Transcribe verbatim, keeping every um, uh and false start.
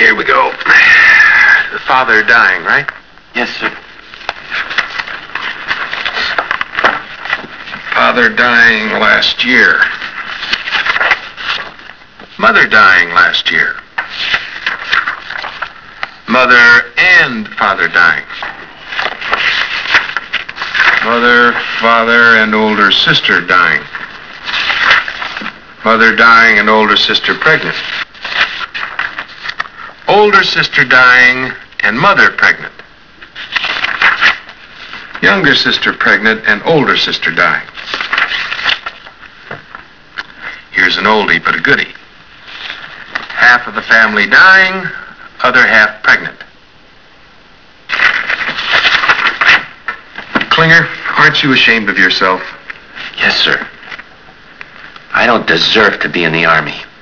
here we go. The father dying, right? Yes, sir. Father dying last year. Mother dying last year. Mother and father dying. Mother, father, and older sister dying. Mother dying and older sister pregnant. Older sister dying and mother pregnant. Younger sister pregnant and older sister dying. Here's an oldie but a goodie. Half of the family dying, other half pregnant. Klinger, aren't you ashamed of yourself? Yes, sir. I don't deserve to be in the Army.